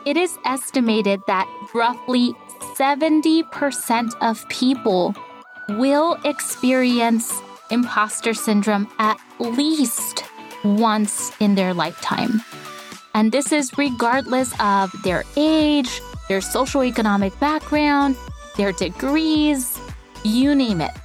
It is estimated that roughly 70% of people will experience imposter syndrome at least once in their lifetime. And this is regardless of their age, their socioeconomic background, their degrees, you name it.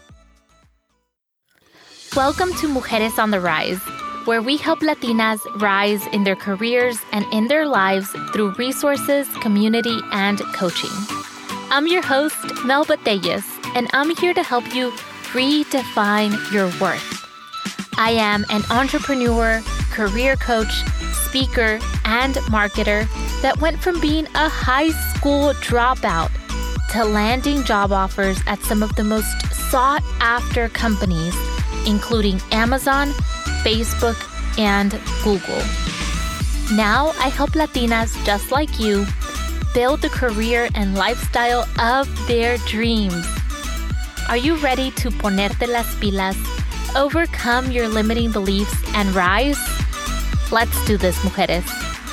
Welcome to Mujeres on the Rise, where we help Latinas rise in their careers and in their lives through resources, community, and coaching. I'm your host, Mel Botellas, and I'm here to help you redefine your worth. I am an entrepreneur, career coach, speaker, and marketer that went from being a high school dropout to landing job offers at some of the most sought-after companies, including Amazon, Facebook, and Google. Now I help Latinas just like you build the career and lifestyle of their dreams. Are you ready to ponerte las pilas, overcome your limiting beliefs, and rise? Let's do this, mujeres.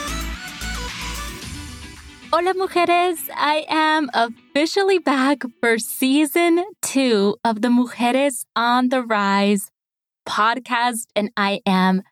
Hola, mujeres. I am officially back for season 2 of the Mujeres on the Rise podcast, and I am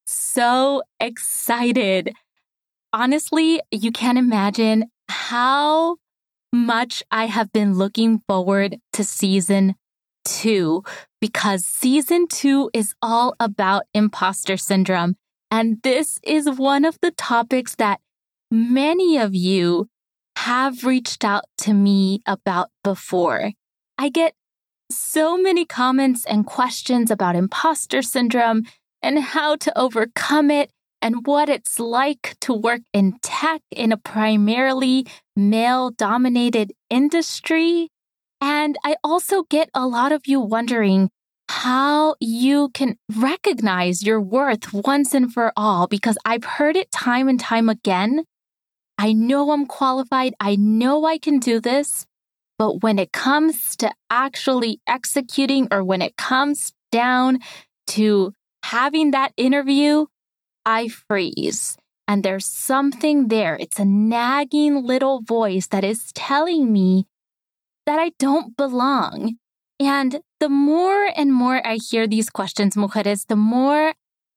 so excited. Honestly, you can't imagine how much I have been looking forward to season 2, because season 2 is all about imposter syndrome. And this is one of the topics that many of you have reached out to me about before. I get so many comments and questions about imposter syndrome and how to overcome it and what it's like to work in tech in a primarily male-dominated industry. And I also get a lot of you wondering how you can recognize your worth once and for all, because I've heard it time and time again. I know I'm qualified. I know I can do this. But when it comes to actually executing, or when it comes down to having that interview, I freeze. And there's something there. It's a nagging little voice that is telling me that I don't belong. And the more and more I hear these questions, mujeres, the more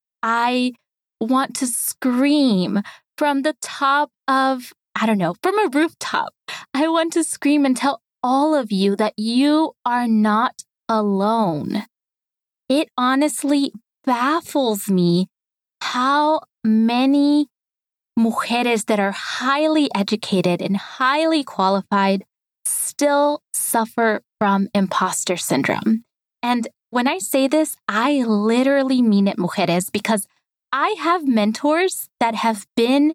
I want to scream from the top of, from a rooftop. I want to scream and tell all of you that you are not alone. It honestly baffles me how many mujeres that are highly educated and highly qualified still suffer from imposter syndrome. And when I say this, I literally mean it, mujeres, because I have mentors that have been,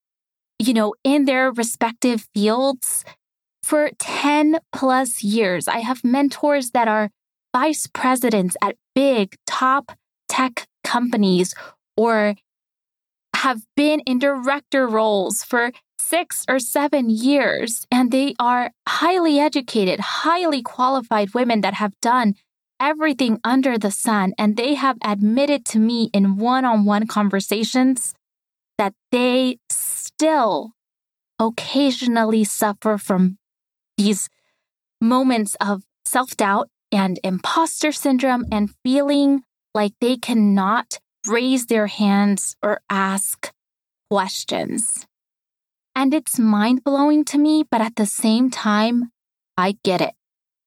in their respective fields for 10 plus years. I have mentors that are vice presidents at big top tech companies, or have been in director roles for 6 or 7 years. And they are highly educated, highly qualified women that have done everything under the sun. And they have admitted to me in one-on-one conversations that they still occasionally suffer from these moments of self-doubt and imposter syndrome and feeling like they cannot raise their hands or ask questions. And it's mind-blowing to me, but at the same time, I get it.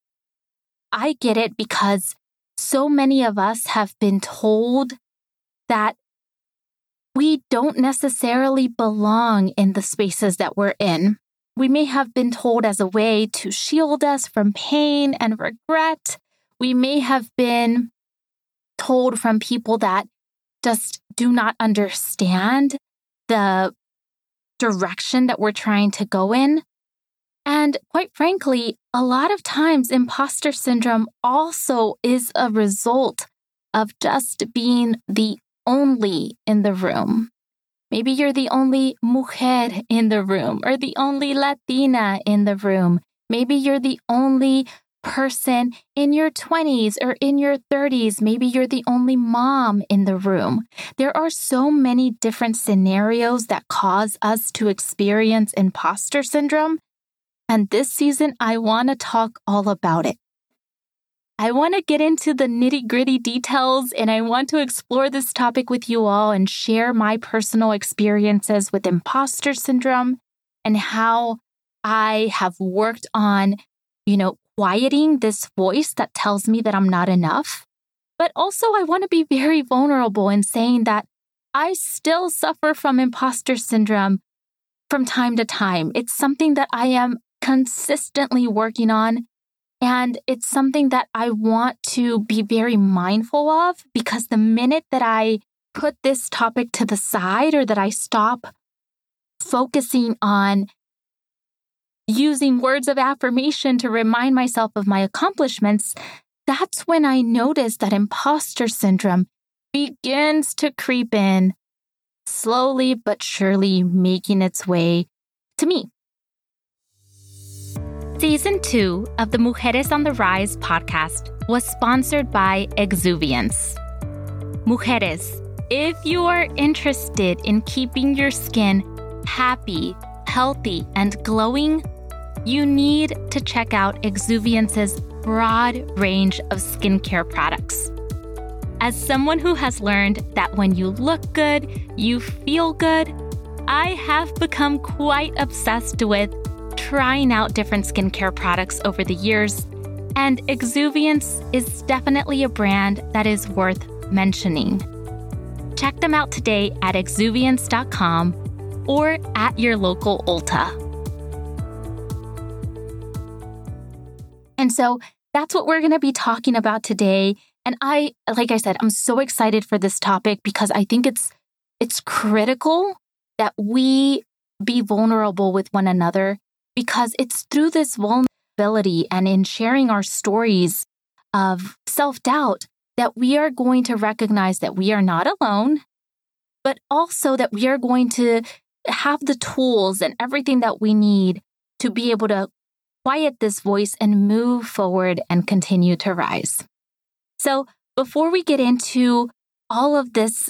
I get it because so many of us have been told that we don't necessarily belong in the spaces that we're in. We may have been told as a way to shield us from pain and regret. We may have been told from people that just do not understand the direction that we're trying to go in. And quite frankly, a lot of times imposter syndrome also is a result of just being the only in the room. Maybe you're the only mujer in the room, or the only Latina in the room. Maybe you're the only person in your 20s or in your 30s. Maybe you're the only mom in the room. There are so many different scenarios that cause us to experience imposter syndrome. And this season, I want to talk all about it. I want to get into the nitty-gritty details, and I want to explore this topic with you all and share my personal experiences with imposter syndrome and how I have worked on, quieting this voice that tells me that I'm not enough. But also, I want to be very vulnerable in saying that I still suffer from imposter syndrome from time to time. It's something that I am consistently working on. And it's something that I want to be very mindful of, because the minute that I put this topic to the side, or that I stop focusing on using words of affirmation to remind myself of my accomplishments, that's when I notice that imposter syndrome begins to creep in, slowly but surely making its way to me. Season 2 of the Mujeres on the Rise podcast was sponsored by Exuviance. Mujeres, if you are interested in keeping your skin happy, healthy, and glowing, you need to check out Exuviance's broad range of skincare products. As someone who has learned that when you look good, you feel good, I have become quite obsessed with trying out different skincare products over the years, and Exuviance is definitely a brand that is worth mentioning. Check them out today at exuviance.com or at your local Ulta. And so that's what we're going to be talking about today. And like I said, I'm so excited for this topic because I think it's critical that we be vulnerable with one another, because it's through this vulnerability and in sharing our stories of self-doubt that we are going to recognize that we are not alone, but also that we are going to have the tools and everything that we need to be able to quiet this voice and move forward and continue to rise. So before we get into all of this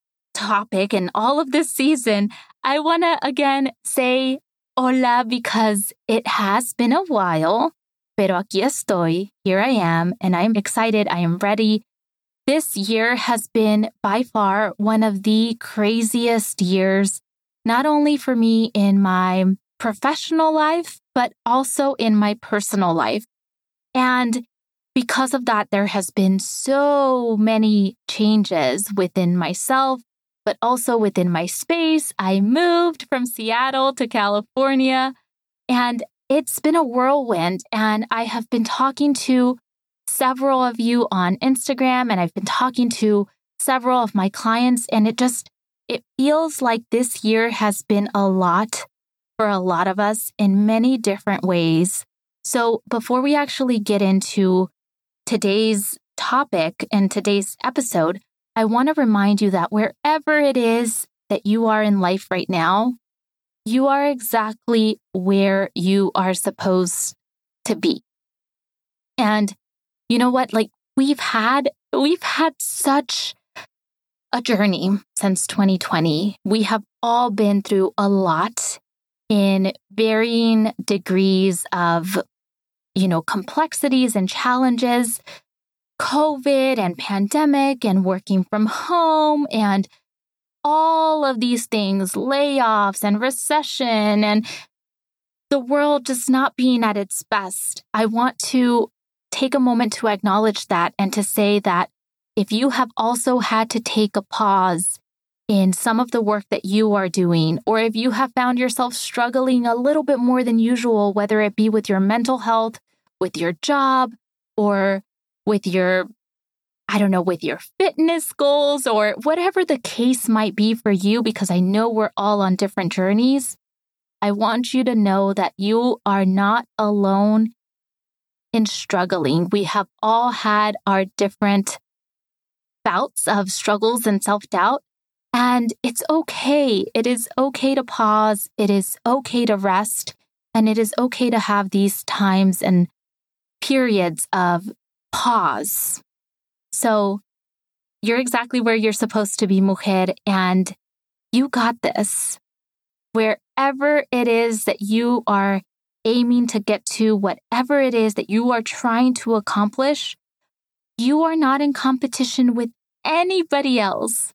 topic and all of this season, I want to again say hola, because it has been a while, pero aquí estoy, here I am, and I'm excited, I am ready. This year has been by far one of the craziest years, not only for me in my professional life, but also in my personal life. And because of that, there has been so many changes within myself, but also within my space. I moved from Seattle to California, and it's been a whirlwind. And I have been talking to several of you on Instagram, and I've been talking to several of my clients, and it feels like this year has been a lot for a lot of us in many different ways. So before we actually get into today's topic and today's episode, I want to remind you that wherever it is that you are in life right now, you are exactly where you are supposed to be. And you know what? Like we've had such a journey since 2020. We have all been through a lot in varying degrees of, complexities and challenges. COVID and pandemic and working from home and all of these things, layoffs and recession and the world just not being at its best. I want to take a moment to acknowledge that and to say that if you have also had to take a pause in some of the work that you are doing, or if you have found yourself struggling a little bit more than usual, whether it be with your mental health, with your job, or with your fitness goals, or whatever the case might be for you, because I know we're all on different journeys. I want you to know that you are not alone in struggling. We have all had our different bouts of struggles and self-doubt, and it's okay. It is okay to pause. It is okay to rest, and it is okay to have these times and periods of pause. So you're exactly where you're supposed to be, mujer, and you got this. Wherever it is that you are aiming to get to, whatever it is that you are trying to accomplish, you are not in competition with anybody else,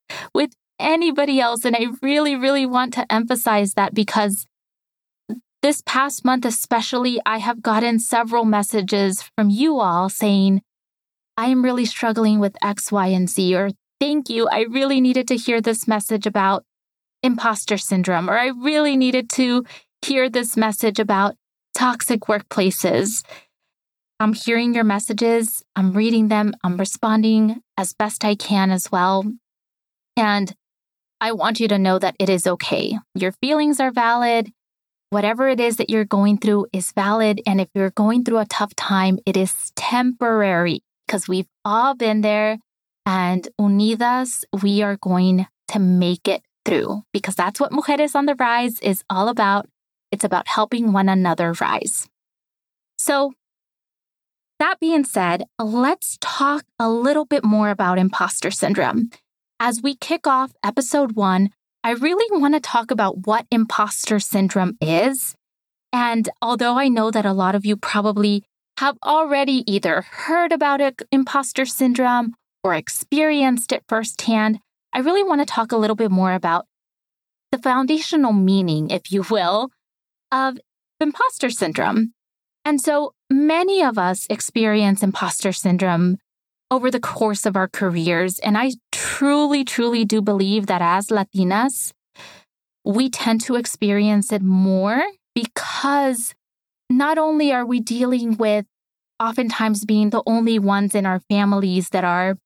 And I really, really want to emphasize that because this past month especially, I have gotten several messages from you all saying, I am really struggling with X, Y, and Z, or thank you, I really needed to hear this message about imposter syndrome, or I really needed to hear this message about toxic workplaces. I'm hearing your messages, I'm reading them, I'm responding as best I can as well. And I want you to know that it is okay. Your feelings are valid. Whatever it is that you're going through is valid. And if you're going through a tough time, it is temporary because we've all been there. And unidas, we are going to make it through because that's what Mujeres on the Rise is all about. It's about helping one another rise. So that being said, let's talk a little bit more about imposter syndrome. As we kick off episode 1, I really want to talk about what imposter syndrome is. And although I know that a lot of you probably have already either heard about imposter syndrome or experienced it firsthand, I really want to talk a little bit more about the foundational meaning, if you will, of imposter syndrome. And so many of us experience imposter syndrome over the course of our careers. And I truly, truly do believe that as Latinas, we tend to experience it more because not only are we dealing with oftentimes being the only ones in our families that are,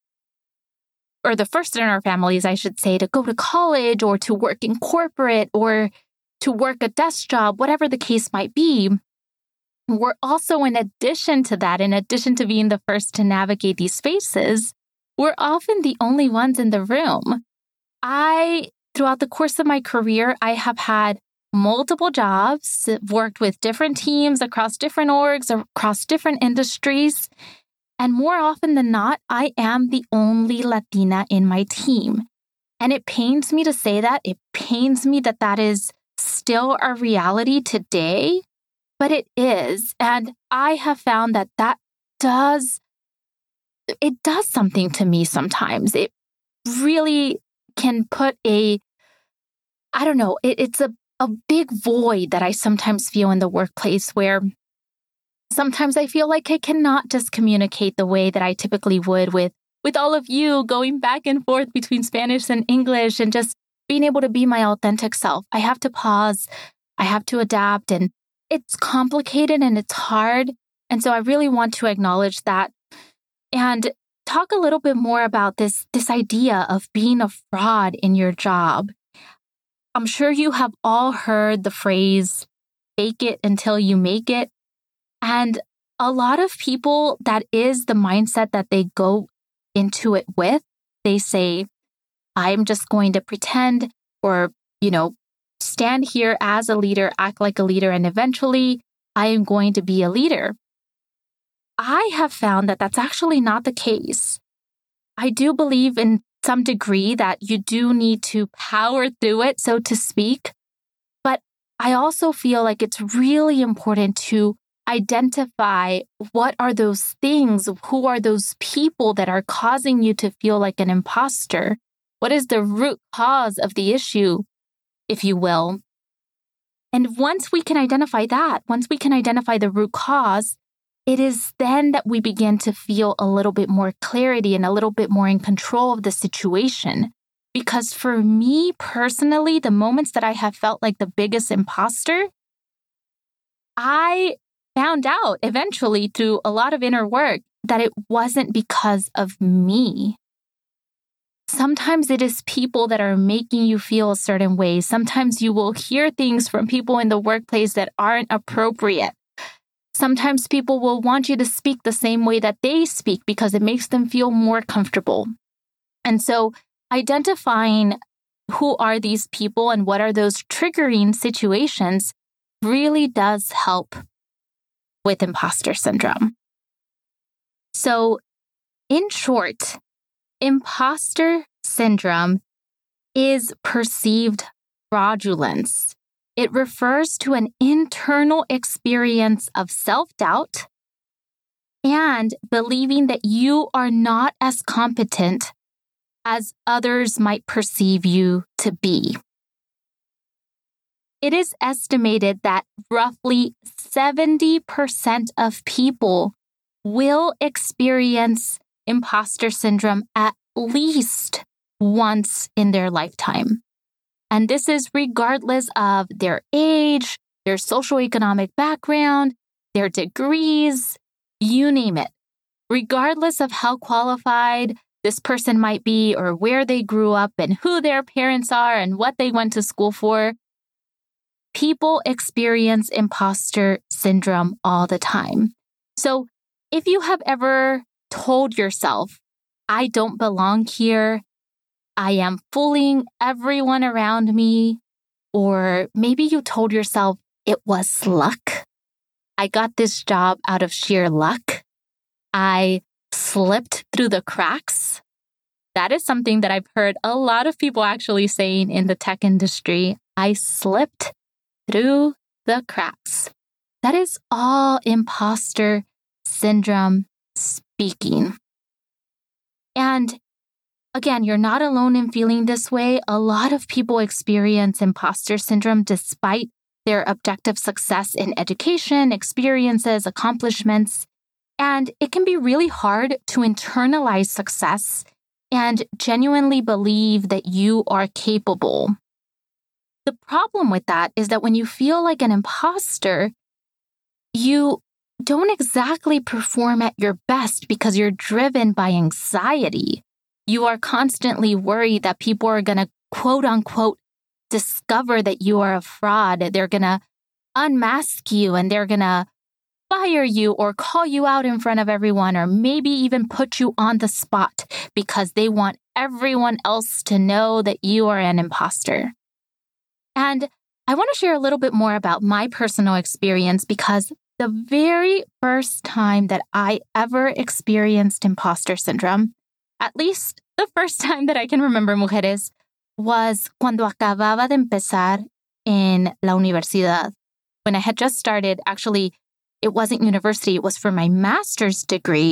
or the first in our families, I should say, to go to college or to work in corporate or to work a desk job, whatever the case might be. We're also, in addition to that, in addition to being the first to navigate these spaces, we're often the only ones in the room. Throughout the course of my career, I have had multiple jobs, worked with different teams across different orgs, across different industries. And more often than not, I am the only Latina in my team. And it pains me to say that. It pains me that that is still our reality today. But it is. And I have found that does something to me sometimes. It really can put it's a big void that I sometimes feel in the workplace where sometimes I feel like I cannot just communicate the way that I typically would with all of you, going back and forth between Spanish and English and just being able to be my authentic self. I have to pause. I have to adapt, and it's complicated and it's hard. And so I really want to acknowledge that and talk a little bit more about this idea of being a fraud in your job. I'm sure you have all heard the phrase, fake it until you make it. And a lot of people, that is the mindset that they go into it with. They say, I'm just going to pretend or, stand here as a leader, act like a leader, and eventually I am going to be a leader. I have found that that's actually not the case. I do believe in some degree that you do need to power through it, so to speak. But I also feel like it's really important to identify what are those things, who are those people that are causing you to feel like an imposter? What is the root cause of the issue, if you will? And once we can identify that, once we can identify the root cause, it is then that we begin to feel a little bit more clarity and a little bit more in control of the situation. Because for me personally, the moments that I have felt like the biggest imposter, I found out eventually through a lot of inner work that it wasn't because of me. Sometimes it is people that are making you feel a certain way. Sometimes you will hear things from people in the workplace that aren't appropriate. Sometimes people will want you to speak the same way that they speak because it makes them feel more comfortable. And so identifying who are these people and what are those triggering situations really does help with imposter syndrome. So, in short, imposter syndrome is perceived fraudulence. It refers to an internal experience of self-doubt and believing that you are not as competent as others might perceive you to be. It is estimated that roughly 70% of people will experience imposter syndrome at least once in their lifetime. And this is regardless of their age, their socioeconomic background, their degrees, you name it. Regardless of how qualified this person might be or where they grew up and who their parents are and what they went to school for, people experience imposter syndrome all the time. So if you have ever told yourself, I don't belong here, I am fooling everyone around me, or maybe you told yourself it was luck. I got this job out of sheer luck. I slipped through the cracks. That is something that I've heard a lot of people actually saying in the tech industry. I slipped through the cracks. That is all imposter syndrome speaking. And again, you're not alone in feeling this way. A lot of people experience imposter syndrome despite their objective success in education, experiences, accomplishments. And it can be really hard to internalize success and genuinely believe that you are capable. The problem with that is that when you feel like an imposter, you don't exactly perform at your best because you're driven by anxiety. You are constantly worried that people are going to quote unquote discover that you are a fraud. They're going to unmask you and they're going to fire you or call you out in front of everyone or maybe even put you on the spot because they want everyone else to know that you are an imposter. And I want to share a little bit more about my personal experience because the very first time that I ever experienced imposter syndrome, at least the first time that I can remember, mujeres, was cuando acababa de empezar en la universidad. When I had just started, actually, it wasn't university, it was for my master's degree.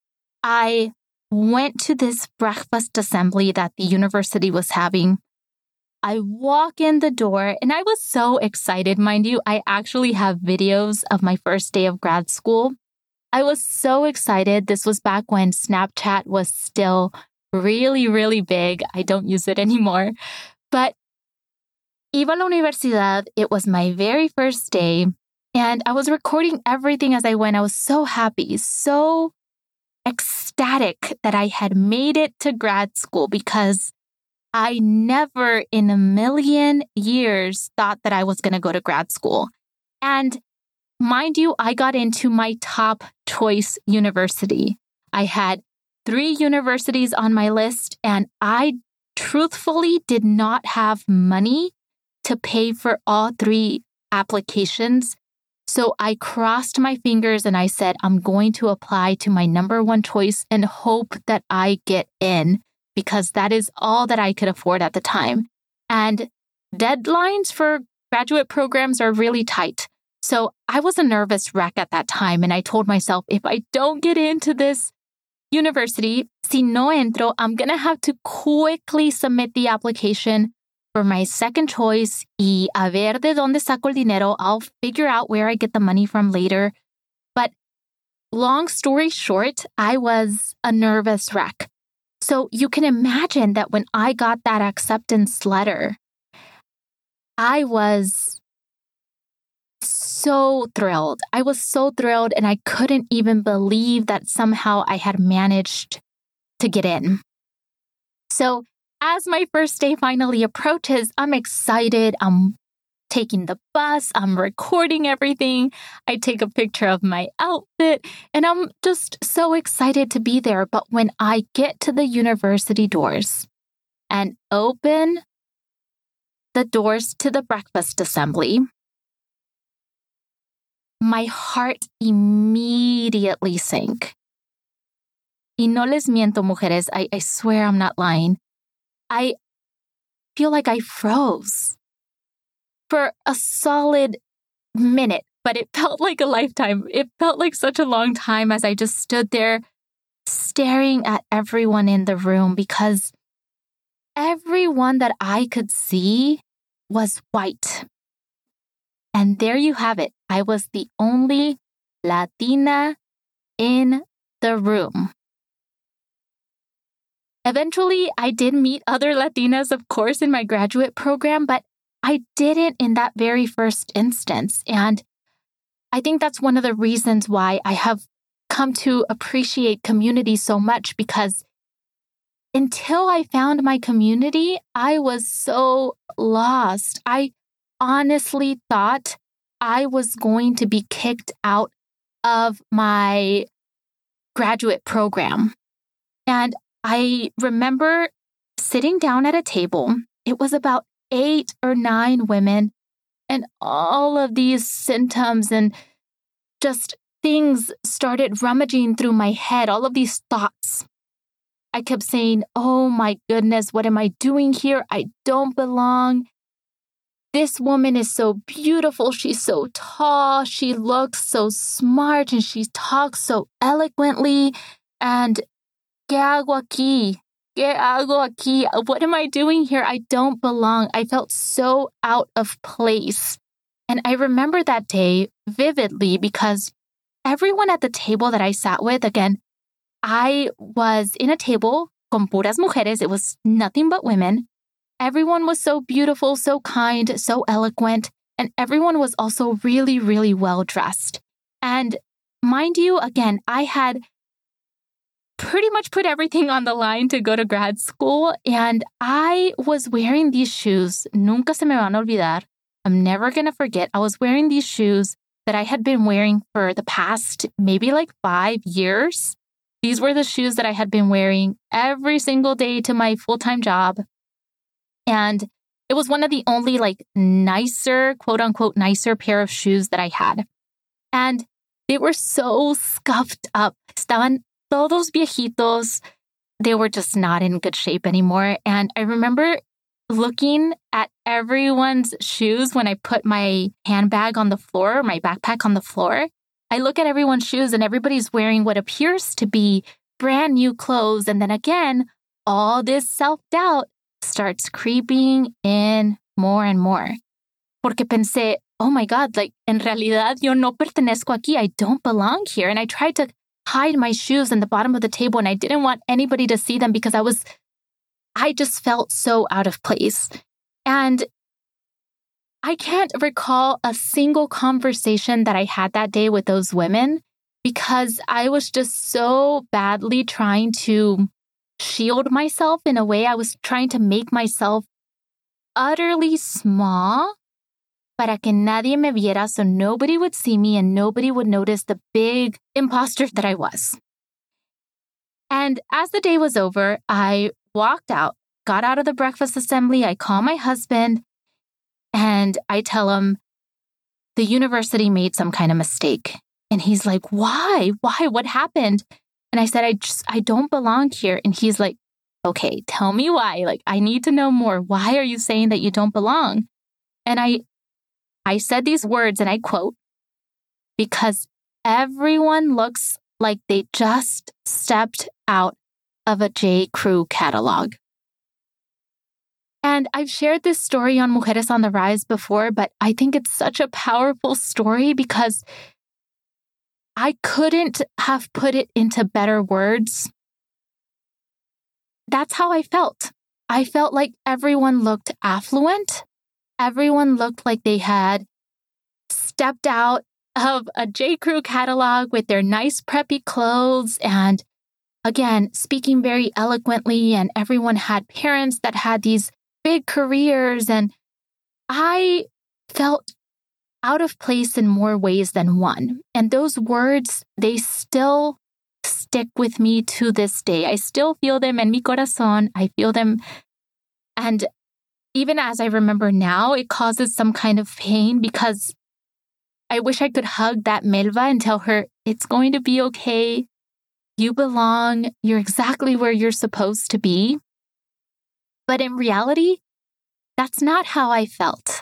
I went to this breakfast assembly that the university was having. I walk in the door and I was so excited, mind you. I actually have videos of my first day of grad school. I was so excited. This was back when Snapchat was still really, really big. I don't use it anymore. But iba a la universidad. It was my very first day. And I was recording everything as I went. I was so happy, so ecstatic that I had made it to grad school because I never in a million years thought that I was going to go to grad school. And mind you, I got into my top choice university. I had 3 universities on my list, and I truthfully did not have money to pay for all 3 applications. So I crossed my fingers and I said, I'm going to apply to my number 1 choice and hope that I get in because that is all that I could afford at the time. And deadlines for graduate programs are really tight. So I was a nervous wreck at that time. And I told myself, if I don't get into this university, si no entro, I'm going to have to quickly submit the application for my second choice y a ver de dónde saco el dinero. I'll figure out where I get the money from later. But long story short, I was a nervous wreck. So you can imagine that when I got that acceptance letter, I was so thrilled. I was so thrilled and I couldn't even believe that somehow I had managed to get in. So as my first day finally approaches, I'm excited. I'm taking the bus. I'm recording everything. I take a picture of my outfit and I'm just so excited to be there. But when I get to the university doors and open the doors to the breakfast assembly, my heart immediately sank y no les miento, mujeres, I swear I'm not lying. I feel like I froze for a solid minute, but it felt like a lifetime. It felt like such a long time as I just stood there staring at everyone in the room because everyone that I could see was white. And there you have it. I was the only Latina in the room. Eventually, I did meet other Latinas, of course, in my graduate program, but I didn't in that very first instance. And I think that's one of the reasons why I have come to appreciate community so much, because until I found my community, I was so lost. I honestly thought I was going to be kicked out of my graduate program. And I remember sitting down at a table. It was about 8 or 9 women, and all of these symptoms and just things started rummaging through my head, all of these thoughts. I kept saying, oh my goodness, what am I doing here? I don't belong. This woman is so beautiful. She's so tall. She looks so smart and she talks so eloquently. And ¿qué hago aquí? ¿Qué hago aquí? What am I doing here? I don't belong. I felt so out of place. And I remember that day vividly because everyone at the table that I sat with, again, I was in a table con puras mujeres. It was nothing but women. Everyone was so beautiful, so kind, so eloquent, and everyone was also really, really well dressed. And mind you, again, I had pretty much put everything on the line to go to grad school, and I was wearing these shoes. Nunca se me van a olvidar. I'm never going to forget. I was wearing these shoes that I had been wearing for the past maybe like 5 years. These were the shoes that I had been wearing every single day to my full-time job. And it was one of the only like nicer, quote unquote, nicer pair of shoes that I had. And they were so scuffed up. Estaban todos viejitos. They were just not in good shape anymore. And I remember looking at everyone's shoes when I put my handbag on the floor, my backpack on the floor. I look at everyone's shoes and everybody's wearing what appears to be brand new clothes. And then again, all this self-doubt starts creeping in more and more. Porque pensé, oh my God, like en realidad yo no pertenezco aquí. I don't belong here. And I tried to hide my shoes in the bottom of the table and I didn't want anybody to see them because I just felt so out of place. And I can't recall a single conversation that I had that day with those women because I was just so badly trying to shield myself in a way. I was trying to make myself utterly small para que nadie me viera so nobody would see me and nobody would notice the big imposter that I was. And as the day was over, I walked out, got out of the breakfast assembly. I call my husband and I tell him the university made some kind of mistake. And he's like, why? Why? What happened? And I said, I don't belong here. And he's like, okay, tell me why. Like, I need to know more. Why are you saying that you don't belong? And I said these words and I quote, because everyone looks like they just stepped out of a J. Crew catalog. And I've shared this story on Mujeres on the Rise before, but I think it's such a powerful story because I couldn't have put it into better words. That's how I felt. I felt like everyone looked affluent. Everyone looked like they had stepped out of a J. Crew catalog with their nice preppy clothes and, again, speaking very eloquently, and everyone had parents that had these big careers, and I felt out of place in more ways than one. And those words, they still stick with me to this day. I still feel them en mi corazón. I feel them. And even as I remember now, it causes some kind of pain because I wish I could hug that Melva and tell her, it's going to be okay. you belong, you're exactly where you're supposed to be. But in reality, that's not how I felt.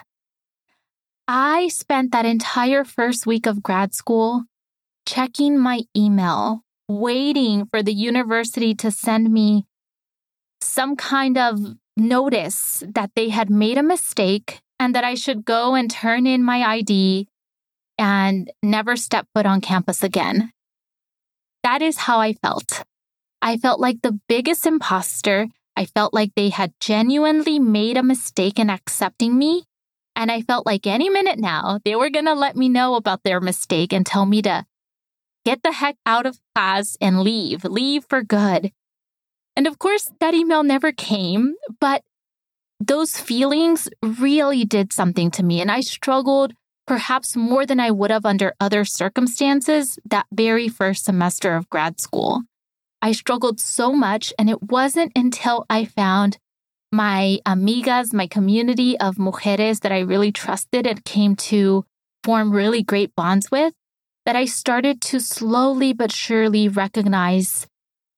I spent that entire first week of grad school checking my email, waiting for the university to send me some kind of notice that they had made a mistake and that I should go and turn in my ID and never step foot on campus again. That is how I felt. I felt like the biggest imposter. I felt like they had genuinely made a mistake in accepting me. And I felt like any minute now, they were going to let me know about their mistake and tell me to get the heck out of class and leave for good. And of course, that email never came, but those feelings really did something to me. And I struggled perhaps more than I would have under other circumstances that very first semester of grad school. I struggled so much, and it wasn't until I found my amigas, my community of mujeres that I really trusted and came to form really great bonds with, that I started to slowly but surely recognize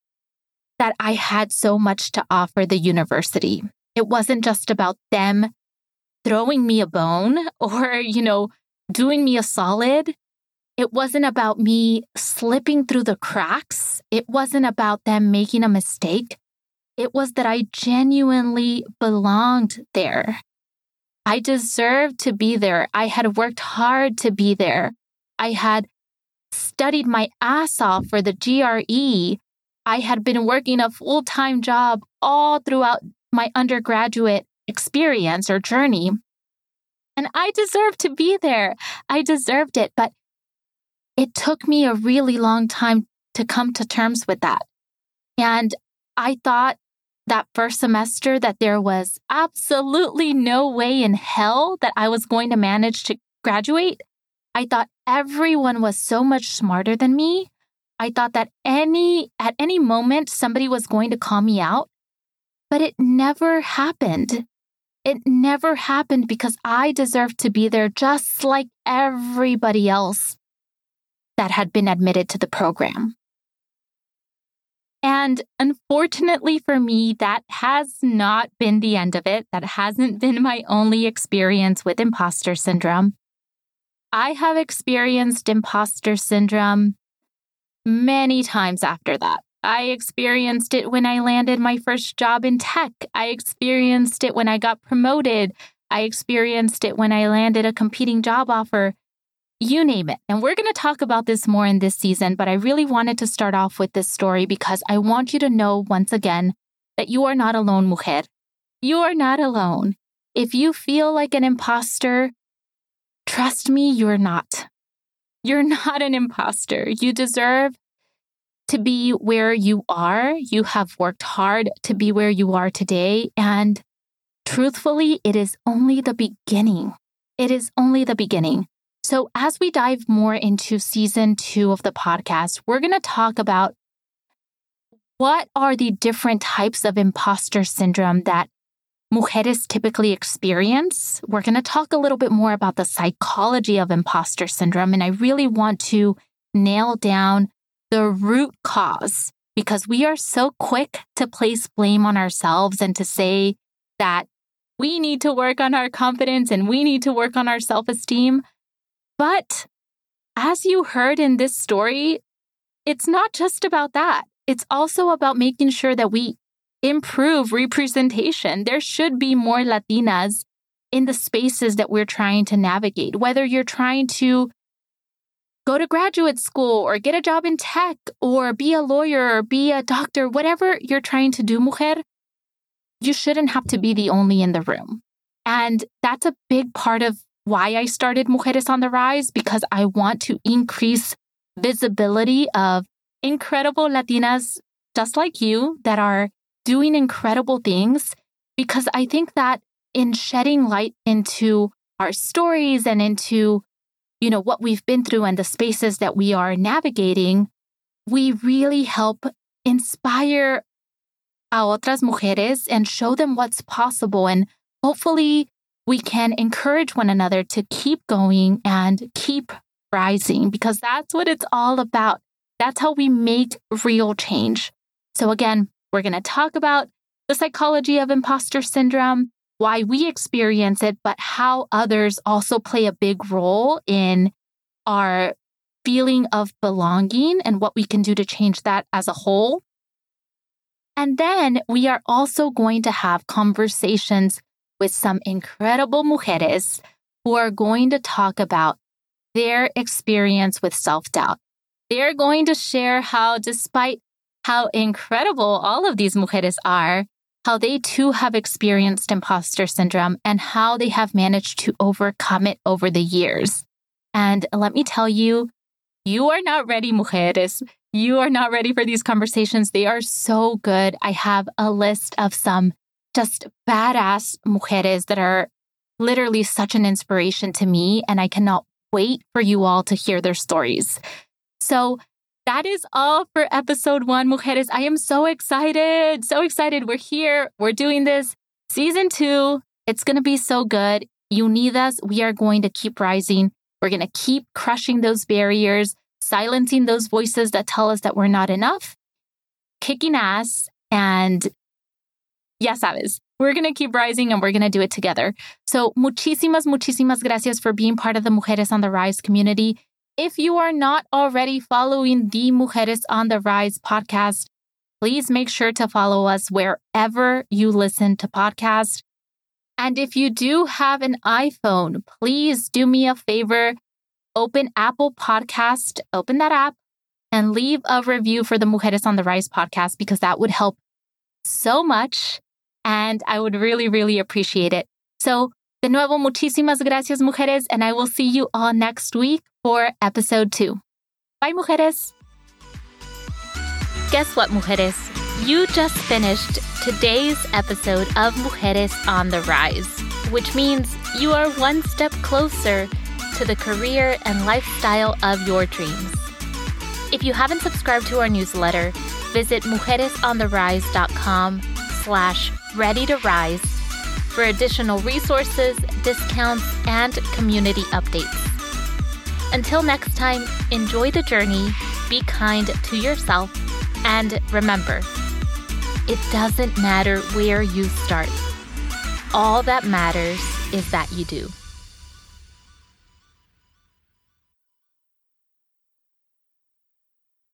that I had so much to offer the university. It wasn't just about them throwing me a bone or, doing me a solid. It wasn't about me slipping through the cracks. It wasn't about them making a mistake. It was that I genuinely belonged there. I deserved to be there. I had worked hard to be there. I had studied my ass off for the GRE. I had been working a full-time job all throughout my undergraduate experience or journey. And I deserved to be there. I deserved it. But it took me a really long time to come to terms with that. And I thought that first semester that there was absolutely no way in hell that I was going to manage to graduate. I thought everyone was so much smarter than me. I thought that at any moment somebody was going to call me out, but it never happened. It never happened because I deserved to be there just like everybody else that had been admitted to the program. And unfortunately for me, that has not been the end of it. That hasn't been my only experience with imposter syndrome. I have experienced imposter syndrome many times after that. I experienced it when I landed my first job in tech. I experienced it when I got promoted. I experienced it when I landed a competing job offer. You name it. And we're going to talk about this more in this season, but I really wanted to start off with this story because I want you to know once again that you are not alone, mujer. You are not alone. If you feel like an imposter, trust me, you're not. You're not an imposter. You deserve to be where you are. You have worked hard to be where you are today. And truthfully, it is only the beginning. It is only the beginning. So as we dive more into season 2 of the podcast, we're going to talk about what are the different types of imposter syndrome that mujeres typically experience. We're going to talk a little bit more about the psychology of imposter syndrome. And I really want to nail down the root cause because we are so quick to place blame on ourselves and to say that we need to work on our confidence and we need to work on our self-esteem. But as you heard in this story, it's not just about that. It's also about making sure that we improve representation. There should be more Latinas in the spaces that we're trying to navigate, whether you're trying to go to graduate school or get a job in tech or be a lawyer or be a doctor, whatever you're trying to do, mujer, you shouldn't have to be the only in the room. And that's a big part of why I started Mujeres on the Rise, because I want to increase visibility of incredible Latinas just like you that are doing incredible things, because I think that in shedding light into our stories and into, what we've been through and the spaces that we are navigating, we really help inspire a otras mujeres and show them what's possible. And hopefully we can encourage one another to keep going and keep rising, because that's what it's all about. That's how we make real change. So again, we're going to talk about the psychology of imposter syndrome, why we experience it, but how others also play a big role in our feeling of belonging and what we can do to change that as a whole. And then we are also going to have conversations with some incredible mujeres who are going to talk about their experience with self-doubt. They're going to share how, despite how incredible all of these mujeres are, how they too have experienced imposter syndrome and how they have managed to overcome it over the years. And let me tell you, you are not ready, mujeres. You are not ready for these conversations. They are so good. I have a list of some just badass mujeres that are literally such an inspiration to me, and I cannot wait for you all to hear their stories. So that is all for episode 1, mujeres. I am so excited. So excited. We're here. We're doing this. Season 2. It's going to be so good. Unidas, we are going to keep rising. We're going to keep crushing those barriers, silencing those voices that tell us that we're not enough, kicking ass, and ya sabes, we're going to keep rising and we're going to do it together. So muchísimas gracias for being part of the Mujeres on the Rise community. If you are not already following the Mujeres on the Rise podcast, please make sure to follow us wherever you listen to podcasts. And if you do have an iPhone, please do me a favor, open Apple Podcast, open that app, and leave a review for the Mujeres on the Rise podcast, because that would help so much. And I would really, really appreciate it. So, de nuevo, muchísimas gracias, mujeres, and I will see you all next week for episode 2. Bye, mujeres. Guess what, mujeres? You just finished today's episode of Mujeres on the Rise, which means you are one step closer to the career and lifestyle of your dreams. If you haven't subscribed to our newsletter, visit mujeresontherise.com/ready to rise for additional resources, discounts, and community updates. Until next time, enjoy the journey, be kind to yourself, and remember, it doesn't matter where you start. All that matters is that you do.